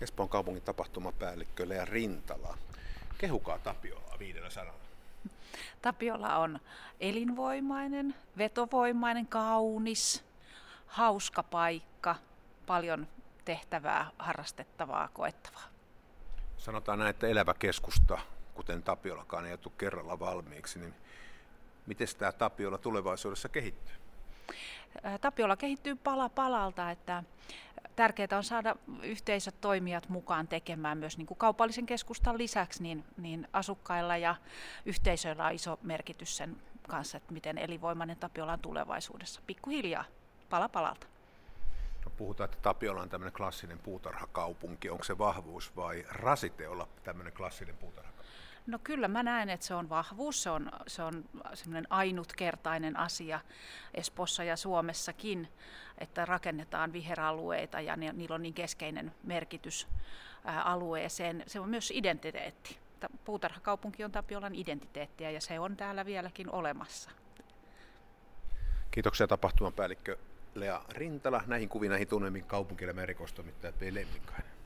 Espoon kaupungin tapahtumapäällikkö Lea Rintala. Kehukaa Tapiolaa 500. Tapiola on elinvoimainen, vetovoimainen, kaunis, hauska paikka, paljon tehtävää, harrastettavaa, koettavaa. Sanotaan näin, että elävä keskusta, kuten Tapiolakaan ei tule kerralla valmiiksi, niin miten tämä Tapiola tulevaisuudessa kehittyy? Tapiola kehittyy pala palalta, että tärkeää on saada yhteisöt, toimijat mukaan tekemään myös niin kuin kaupallisen keskustan lisäksi, niin asukkailla ja yhteisöillä on iso merkitys sen kanssa, että miten elinvoimainen Tapiola on tulevaisuudessa. Pikkuhiljaa, pala palalta. No, puhutaan, että Tapiola on tämmöinen klassinen puutarhakaupunki. Onko se vahvuus vai rasite olla tämmöinen klassinen puutarhakaupunki? No kyllä mä näen, että se on vahvuus, se on semmoinen ainutkertainen asia Espoossa ja Suomessakin, että rakennetaan viheralueita ja niillä on niin keskeinen merkitys alueeseen. Se on myös identiteetti. Puutarhakaupunki on Tapiolan identiteettiä ja se on täällä vieläkin olemassa. Kiitoksia tapahtumapäällikkö Lea Rintala. Näihin kuviin, näihin tunnelmiin kaupunkielämän erikoistoimittaja P. Lemminkainen.